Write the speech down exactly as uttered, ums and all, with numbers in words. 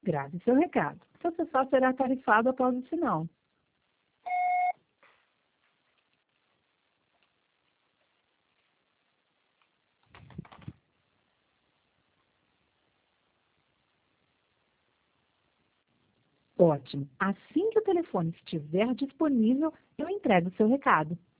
Grave seu recado. Seu acessório será tarifado após o sinal. Ótimo. Assim que o telefone estiver disponível, eu entrego o seu recado.